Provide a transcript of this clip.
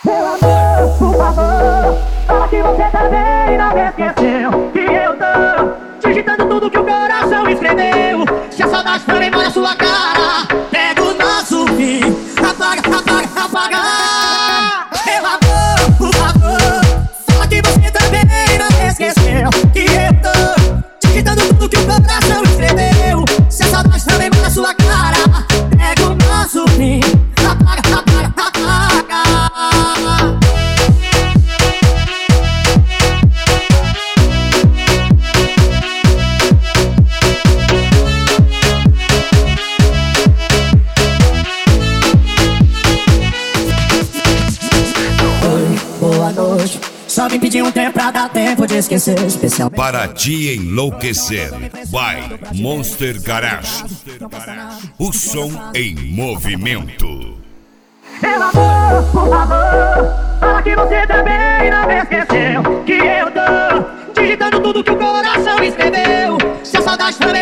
Meu amor, por favor, fala que você também não me esqueceu. Que eu tô digitando tudo que o coração escreveu. Se a saudade também molha sua cara, pega o nosso fim, apaga, apaga, apaga. Meu amor, por favor, fala que você também não me esqueceu. Que eu tô digitando tudo que o coração escreveu. Se a saudade também molha sua cara, pega o nosso fim, apaga, apaga, apaga. Boa noite, só vim pedir um tempo pra dar tempo de esquecer. Especial Para te enlouquecer, by Monster Garage. O som em movimento. Meu amor, por favor, fala que você também não me esqueceu. Que eu tô digitando tudo que o coração escreveu. Se a saudade também